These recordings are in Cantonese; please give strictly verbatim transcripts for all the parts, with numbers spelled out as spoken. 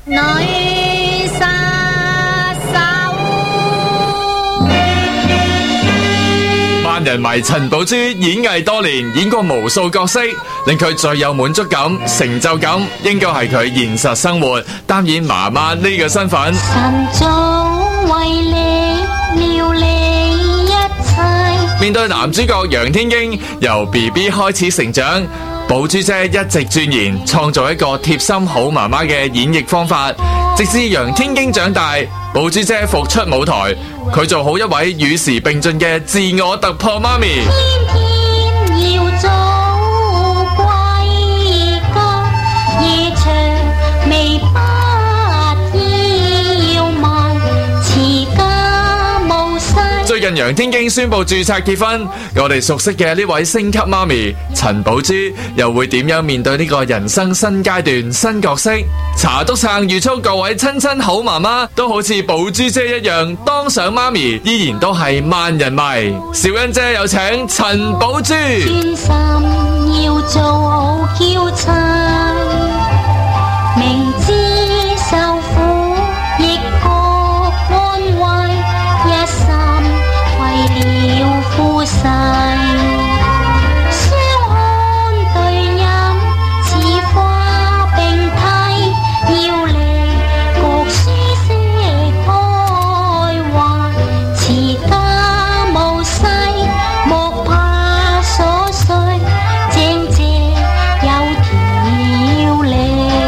女殺手。 萬人迷陳寶珠演藝多年，演過無數角色，令佢最有滿足感、成就感，應該係佢現實生活擔演媽媽呢個身份。 晨早為你料理一切。 面對男主角楊天經，由 B B 開始成長，寶珠姐一直鑽研創造一個貼心好媽媽嘅演繹方法，直至楊天經長大，寶珠姐復出舞台，佢做好一位與時並進嘅自我突破媽咪。 天天要早歸家，夜長未不要慢，持家無勢。 最近楊天經宣布註冊結婚，我哋熟悉嘅呢位星級媽咪陳寶珠又會點樣面對呢個人生新階段新角色？查督撐預祝各位親親好媽媽都好似寶珠姐一樣當上媽咪，依然都係萬人迷。小欣姐有請陳寶珠。 專心要做好嬌妻，明知受苦亦覺安慰，一心為了夫婿。相看對飲似花並蒂，要離局書寫開懷，持家無勢，莫怕瑣碎，正正有條理。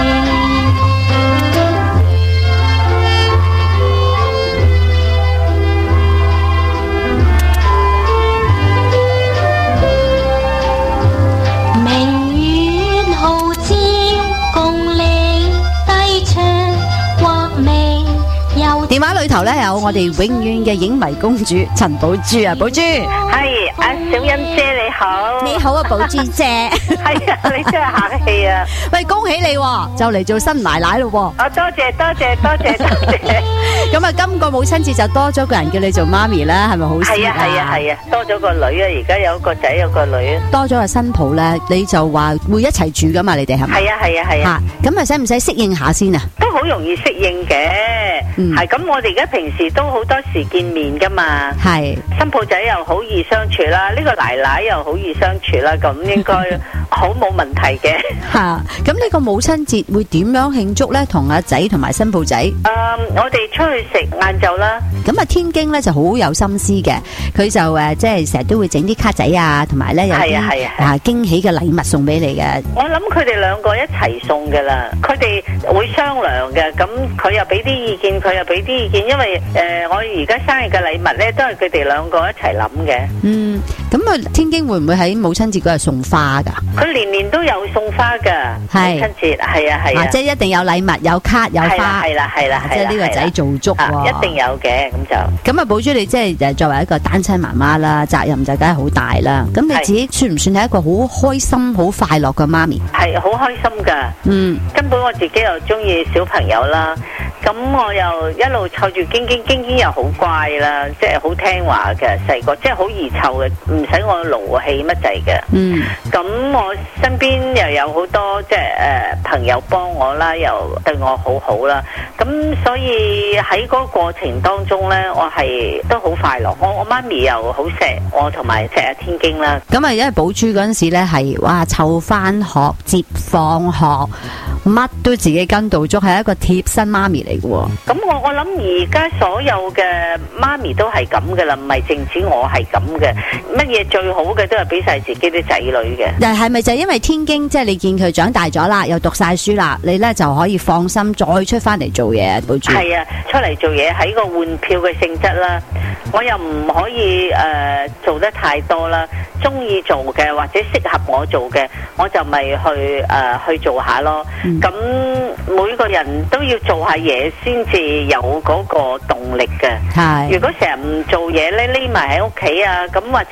明月號召共你低唱，或未有電話裏頭咧有我哋永遠嘅影迷公主陳寶珠啊，寶珠， 係阿小欣姐你好， 你好啊，寶珠姐， 係啊，你真係客氣啊！ 喂，恭喜你喎，就嚟做新奶奶咯喎。 啊，多謝多謝多謝多謝， 咁啊，今個母親節就多咗個人叫你做媽咪啦，係咪好事係啊係啊係啊，多咗個女啊，而家有個仔有個女啊， 多咗個新抱咧，你就話會一齊住噶嘛？你哋係咪？ 係啊係啊係啊， 吓，咁啊，使唔使適應下先啊？ 都好容易適應嘅， 嗯係咁我哋而家平時都好多時見面噶嘛， 係新抱仔又好易相處啦，呢個奶奶又好易相處啦，咁應該好冇問題嘅。 吓，咁呢個母親節會點樣慶祝咧？同阿仔同埋新抱仔。 誒，我哋出去食晏晝啦。 咁啊，天經咧就好有心思嘅，佢就誒即係成日都會整啲卡仔啊，同埋咧有係啊係啲啊係啊啊驚喜嘅禮物送俾你嘅。 我諗佢哋兩個一齊送噶啦，佢哋會商量嘅，咁佢又俾啲意見，佢又俾啲意見，因為誒、呃、我而家生日嘅禮物咧都係佢哋兩個一齊諗嘅。 嗯，咁啊，天經會唔會喺母親節嗰日送花噶？ 佢年年都有送花噶， 係母親節係啊係啊， 啊即係一定有禮物、有卡、有係啦花， 係啦係啦， 即係呢個仔做足啊喎。 一定有嘅，咁就咁啊，寶珠你即係誒作為一個單親媽媽啦，責任就梗係好大啦。咁你係自己算唔算係一個好開心、好快樂嘅媽咪？ 係好開心噶。 嗯， 根本我自己又中意小朋友啦，咁我又一路湊住京京，京京又好乖啦，即係好聽話嘅，細個即係好易湊嘅，唔使我勞氣乜滯嘅。 嗯， 咁我身邊又有好多即係誒、呃、朋友幫我啦，又對我好好啦，咁所以喺嗰個過程當中呢，我係都好快樂。我我媽咪又好錫我，同埋錫阿天經啦。 咁啊，因為寶珠嗰陣時咧係哇湊翻學、接放學，乜都自己跟到足，係一個貼身媽咪嚟嘅喎。 咁我我諗而家所有嘅媽咪都係咁嘅啦，唔係淨止我係咁嘅。乜嘢最好嘅都係俾晒自己啲仔女嘅。 又係咪就係因為天經，即係你見佢長大咗啦，又讀晒書啦，你咧就可以放心再出翻嚟做嘢，寶珠。 係啊，出嚟做嘢喺個換票嘅性質啦，我又唔可以誒、呃、做得太多啦。中意做嘅或者適合我做嘅，我就咪去誒、呃、去做下咯。咁、嗯、每個人都要做下嘢先至有嗰個動力嘅。 係。 如果成日唔做嘢咧，匿埋喺屋企啊，咁或者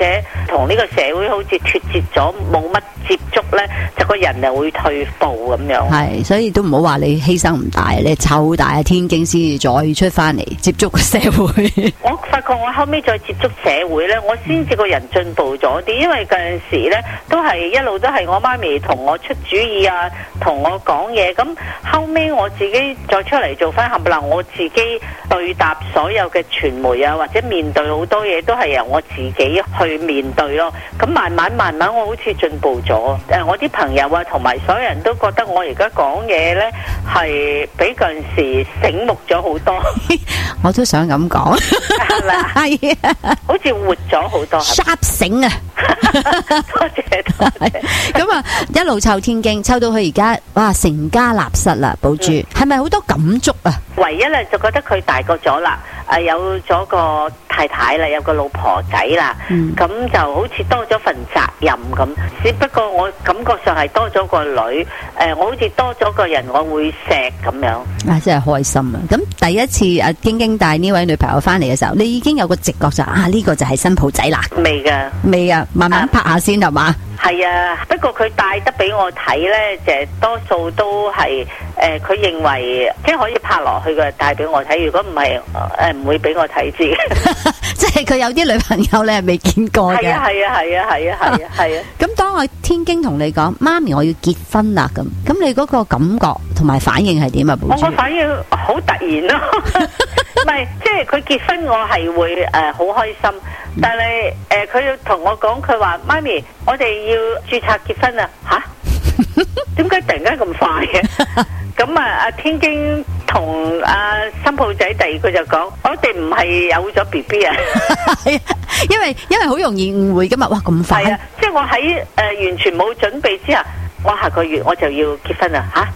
同呢個社會好似脫節咗，冇乜接觸咧，就個人就會退步咁樣。 係，所以都唔好話你犧牲唔大，你湊大天經先至再出翻嚟接觸個社會。 我發覺我後尾再接觸社會咧，我先至個人進步咗啲，因為嗰陣時咧都係一路都係我媽咪同我出主意啊，同我講嘢。咁後尾我自己再出嚟做翻，冚唪唥我自己對答所有嘅傳媒啊，或者面對好多嘢都係由我自己去面對咯。咁慢慢慢慢我好似進步咗。誒，我啲朋友啊，同埋所有人都覺得我而家講嘢咧係比嗰陣時醒目咗好多。 我都想咁講， 係咪啊？ 係啊， 好似活咗好多。 sharp 醒啊！ 多謝多謝。 咁啊，一路湊天經，湊到佢而家，哇，成家立室啦，寶珠，係咪好多感觸啊？ 唯一咧就覺得佢大個咗啦，誒有咗個太太啦，有個老婆仔啦，咁、嗯、就好似多咗份責任咁。只不過我感覺上係多咗個女，誒我好似多咗個人，我會錫咁樣。 啊，真係開心啊！咁第一次阿京京帶呢位女朋友翻嚟嘅時候，你已經有個直覺就啊，呢、這個就係新抱仔啦。 未噶， 未啊，慢慢拍下先係嘛。 係啊，不過佢帶得俾我睇呢，就多數都係誒，佢、呃、認為即係可以拍落去嘅，帶俾我睇。如果唔係，誒唔會俾我睇知。 即係佢有啲女朋友你係未見過嘅。係啊係啊係啊係啊係啊係啊。咁當我天經同你講，媽咪我要結婚啦咁，咁你嗰個感覺同埋反應係點啊？寶珠， 我個反應好突然咯，唔係即係佢結婚我係會誒好、呃、開心。但係誒，佢要同我講，佢話媽咪，我哋要註冊結婚啊！吓，點解突然間咁快嘅？咁啊，阿天經同阿新抱仔第二句就講，我哋唔係有咗 B B 啊， 因為因為好容易誤會噶嘛，哇咁快！ 係啊，即係我喺誒、呃、完全冇準備之下，我下個月我就要結婚啦！吓。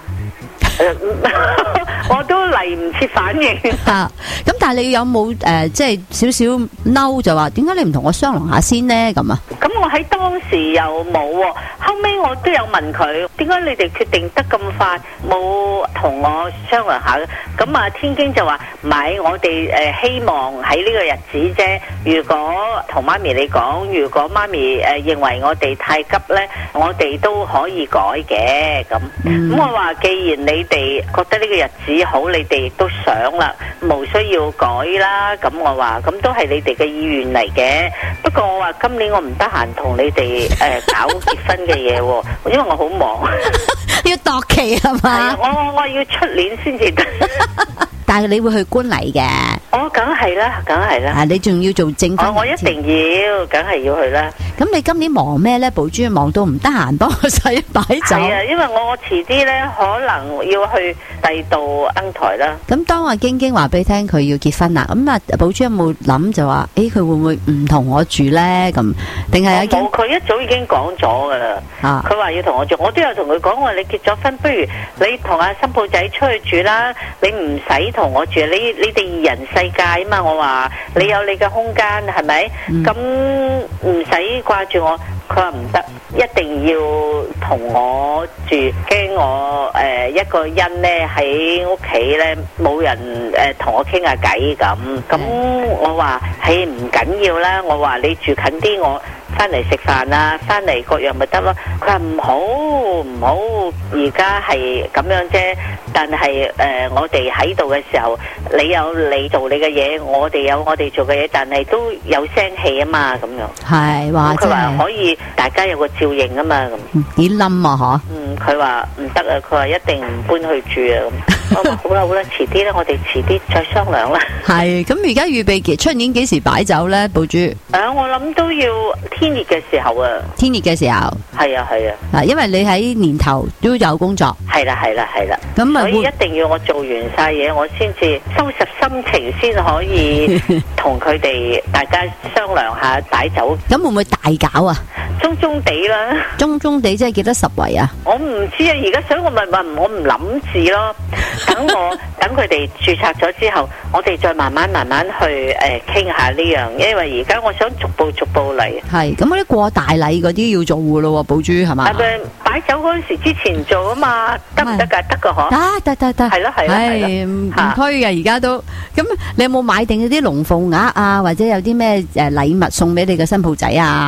我都嚟唔切反應啊！咁但係你有冇誒、呃，即係少少嬲就話，點解你唔同我商量下先呢？咁啊？ 咁我喺當時又冇喎，後尾我都有問佢，點解你哋決定得咁快，冇同我商量下？咁啊，天經就話唔係，我哋誒、呃、希望喺呢個日子啫。如果同媽咪你講，如果媽咪誒、呃、認為我哋太急呢，我哋都可以改嘅。咁咁、嗯、我話，既然你哋覺得呢個日子好，你哋亦都想啦，無需要改啦。咁我話，咁都係你哋嘅意願嚟嘅。不過我話今年我唔得閒同你哋誒、呃、搞結婚嘅嘢，因為我好忙， 要度期係嘛？ 我我我要出年先至得。 但係你會去觀禮嘅？ 我梗係啦，梗係啦。 啊，你仲要做證婚？ 我一定要，梗係要去啦。 咁你今年忙咩咧？寶珠忙到唔得閒幫我洗擺酒。 係啊，因為我我遲啲咧可能要去第度登台啦。 咁當阿京京話俾你聽佢要結婚啦，咁啊寶珠有冇諗就話，誒佢會唔會唔同我住咧？咁定係有冇？佢一早已經講咗噶啦。啊，佢話要同我住，我都有同佢講，我話你結咗婚，不如你同阿新抱仔出去住啦，你唔使同我住，你你哋二人世界啊嘛。我話你有你嘅空間係咪？咁唔使掛住我。佢話唔得，一定要同我住，驚我誒、呃、一個人咧喺屋企咧冇人誒同、呃、我傾下偈咁。咁我話係唔緊要啦，我話你住近啲，我翻嚟食飯啊，翻嚟各樣咪得咯。佢話唔好唔好，而家係咁樣啫。但係誒、呃，我哋喺度嘅時候，你有你做你嘅嘢，我哋有我哋做嘅嘢，但係都有聲氣啊嘛，咁樣。係話佢話可以大家有個照應啊嘛，咁幾冧啊嗬？ 嗯，佢話唔得啊，佢話一定唔搬去住啊咁。我話好啦好啦，遲啲啦，我哋遲啲再商量啦。 係咁，而家預備期出年幾時擺酒咧？寶珠誒、 啊，我諗都要天熱嘅時候啊。 天熱嘅時候。係啊係啊。 嗱，因為你喺年頭都有工作。係啦係啦係啦。咁啊，所以一定要我做完晒嘢，我先至收拾心情，先可以同佢哋大家商量下擺酒。咁會唔會大搞啊？中中地啦。中中地即係幾多十圍啊？我唔知啊，而家所以我咪話我唔諗字咯。等我等佢哋註冊咗之後，我哋再慢慢慢慢去誒傾下呢樣，因為而家我想逐步逐步嚟。係咁，嗰啲過大禮嗰啲要做噶咯，寶珠係嘛？係咪擺酒嗰陣時之前做啊嘛？得唔得噶？得噶嗬？得得得得。係咯係咯係咯。唔拘嘅而家都。咁你有冇買定嗰啲龍鳳鈪啊？或者有啲咩誒禮物送俾你嘅新抱仔啊？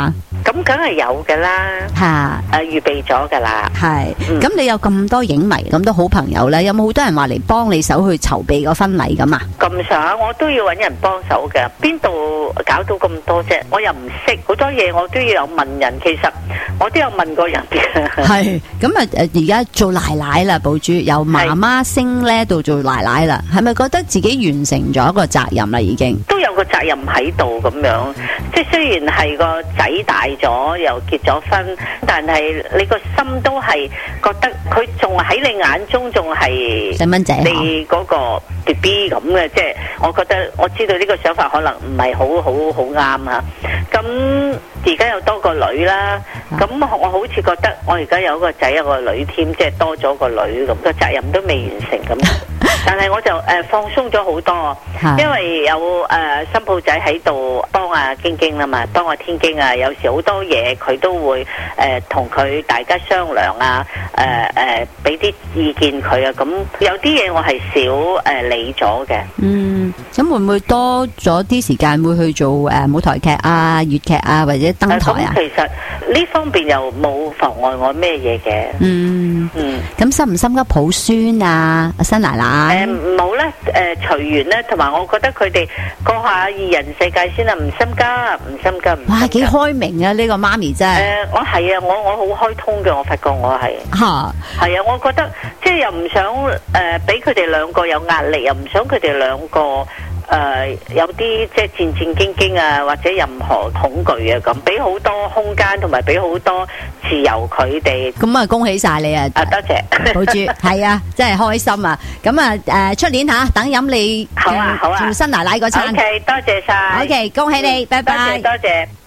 咁梗係有噶啦，吓誒預備咗噶啦，係。咁、嗯、你有咁多影迷，咁多好朋友咧，有冇好多人話嚟幫你手去籌備個婚禮咁啊？咁上我都要搵人幫手嘅，邊度搞到咁多啫？我又唔識好多嘢，我都要有問人。其實我都有問過人嘅。係咁啊！誒，而家做奶奶啦，寶珠由媽媽升咧到做奶奶啦，係咪覺得自己完成咗一個責任啦？已經都有個責任喺度咁樣，即係雖然係個仔大咗又結咗婚，但係你個心都係覺得佢仲喺你眼中仲係細蚊仔，你嗰個 B B 咁嘅，即係我覺得我知道呢個想法可能唔係好好好啱啊。咁而家有多個女啦，咁我好似覺得我而家有個仔有個女添，即係多咗個女咁，個責任都未完成咁。但係我就誒、呃、放鬆咗好多，因為有誒、呃、新抱仔喺度幫阿京京啦嘛，幫阿天京啊，有時好多嘢佢都會誒同佢大家商量啊，誒誒俾啲意見佢啊，咁有啲嘢我係少誒理咗嘅。嗯，咁會唔會多咗啲時間會去做誒、呃、舞台劇啊、粵劇啊或者登台啊？其實呢方面又冇妨礙我咩嘢嘅。嗯嗯，咁心唔心急抱孫啊，新奶奶？誒冇咧，誒隨緣咧，同埋我覺得佢哋過下二人世界先啊，唔心急，唔心急。哇，幾開明啊！呢個媽咪真係。誒，我係啊，我我好開通嘅，我發覺我係。嚇。係啊，我覺得即係又唔想誒俾佢哋兩個有壓力，又唔想佢哋兩個。誒、呃，有啲即係戰戰兢兢啊，或者任何恐懼啊，咁俾好多空間，同埋俾好多自由佢哋。咁啊，恭喜晒你啊！啊，多謝，寶珠，係啊，真係開心啊！咁啊，誒、呃，出年吓等飲你好啊好啊，做新奶奶嗰餐。O K，多謝晒。O K，恭喜你，嗯、拜拜。多謝多謝。